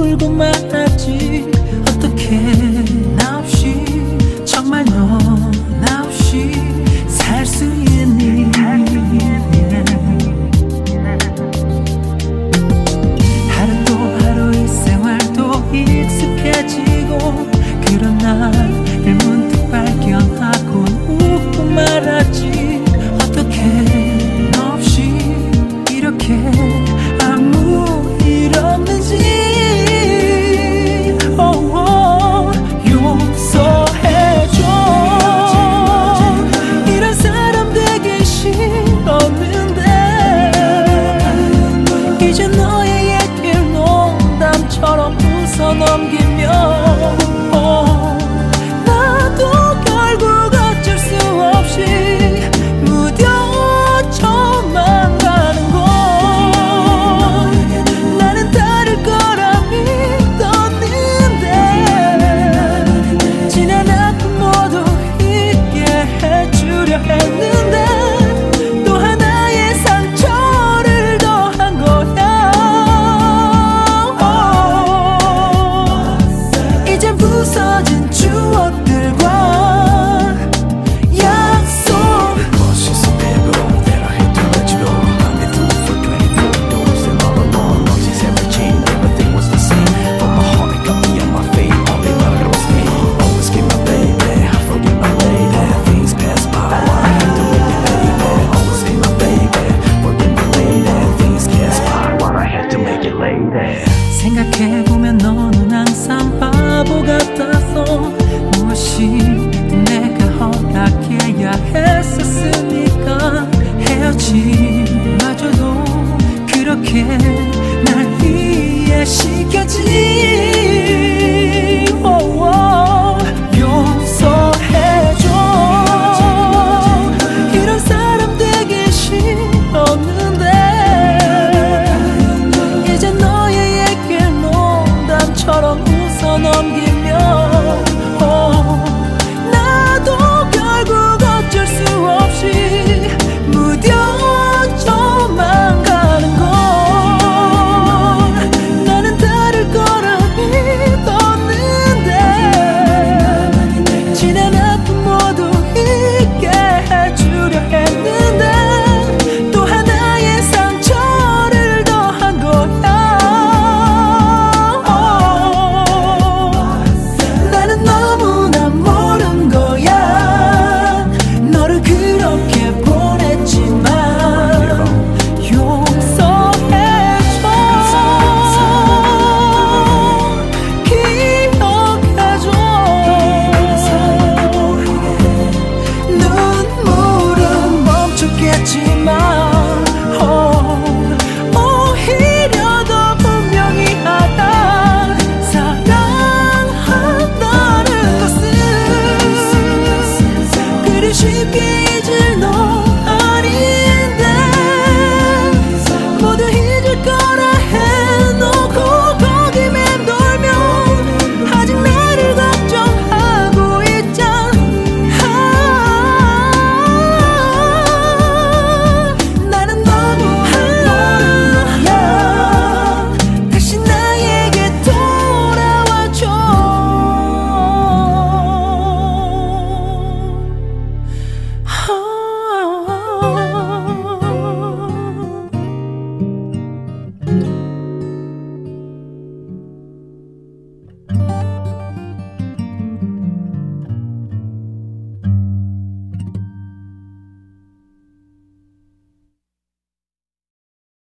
울고 말았지. 어떻게 나 없이, 정말 너 나 없이 살 수 있니? 하루도 하루의 생활도 익숙해지고 그런 나를 문득 발견하고 웃고 말았지. 어떻게 너 없이 이렇게 아무 일 없는지. 용서해줘. 이런 사람 되기 싫었는데 이제 너의 얘길 농담처럼 웃어 넘기며 나도 결국 어쩔 수 없이 무뎌져만 가는 걸. 나는 다를 거라 믿었는데 지난 아픔 모두 잊게 해주려 했는데 또 하나의 상처를 더한 거야. 이젠 부서진 추억들과 약속. She's so bad, that I hate to let you go. I've been through for 24 doors and all along. She's ever changed, everything was the same. From my heart, it got me on my feet. All they wanted was me. Always keep my baby, I forget my lady. Things pass by, why I have to make it, baby. Always be my baby, forget my lady. Things pass by, why I had to make it, lady. 생각해보면 너는 항상 바보 같아.